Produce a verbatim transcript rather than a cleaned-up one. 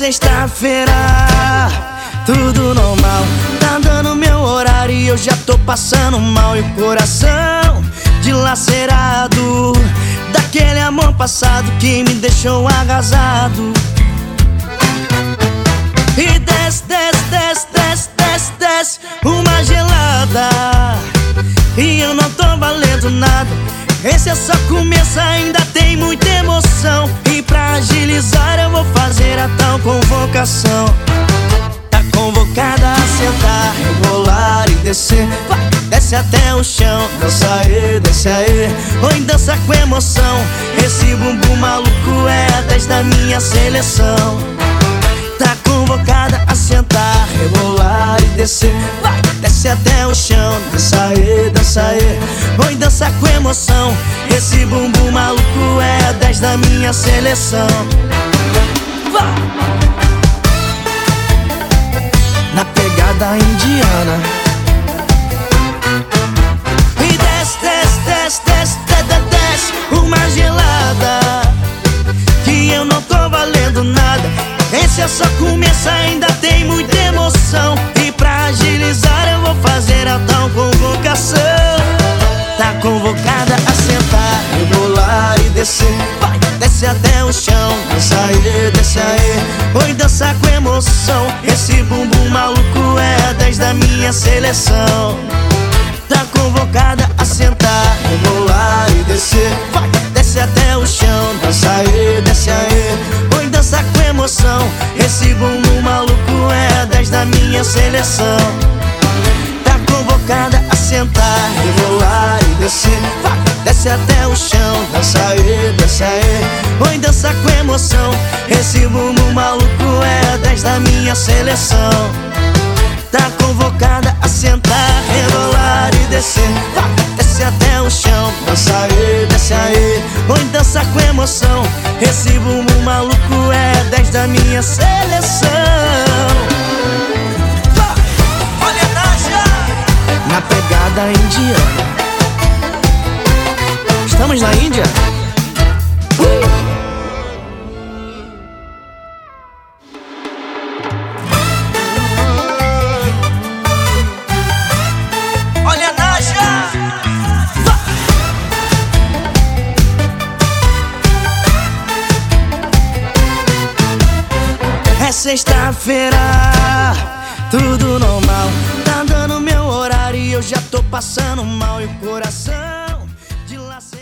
sexta-feira, tudo normal. Tá dando meu horário e eu já tô passando mal. E o coração dilacerado daquele amor passado que me deixou arrasado. E desce, desce, desce, desce, desce, desce uma gelada, e eu não tô valendo nada. Esse é só começo, ainda tem muita emoção. E pra agilizar eu vou fazer a tal convocação. Tá convocada a sentar, rebolar e descer. Vai, desce até o chão, dança aí, desce aí. Oi, dança com emoção. Esse bumbum maluco é a dez da minha seleção. Tá convocada a sentar, rebolar e descer. Vai, desce até o chão, dança aí, dança aí. Oi, dança com emoção. Esse bumbum maluco é a dez da minha seleção. Vai! Na pegada indiana. E desce, desce, desce, desce, desce, desce uma gelada, que eu não tô valendo nada. Esse é só começo, ainda tem muita emoção. E pra agilizar eu vou fazer a tal convocação. Tá convocada a sentar, rebolar e descer. Vai, desce até o chão, dança aí, desce aí. Oi, dança com emoção. Esse bumbum maluco é a dez da minha seleção. Tá convocada a sentar, rebolar e descer. Vai, desce até o chão, dança aí, desce aí. Oi, dança com emoção. Esse bumbum maluco é a dez da minha seleção. Tá convocada a sentar, rebolar e descer. Vai, desce até o chão, dança aí, desce aí. Oi, dança com emoção. Esse bumbum maluco é a dez da minha seleção. Tá convocada a sentar, rebolar e descer. Vai, desce até o chão, dança aí, desce aí. Oi, dança com emoção. Esse bumbum maluco é a dez da minha seleção. Vai, olha a Naja, na pegada indiana. Estamos na Índia? Uh! É sexta-feira, tudo normal. Tá dando meu horário e eu já tô passando mal. E o coração dilacerado.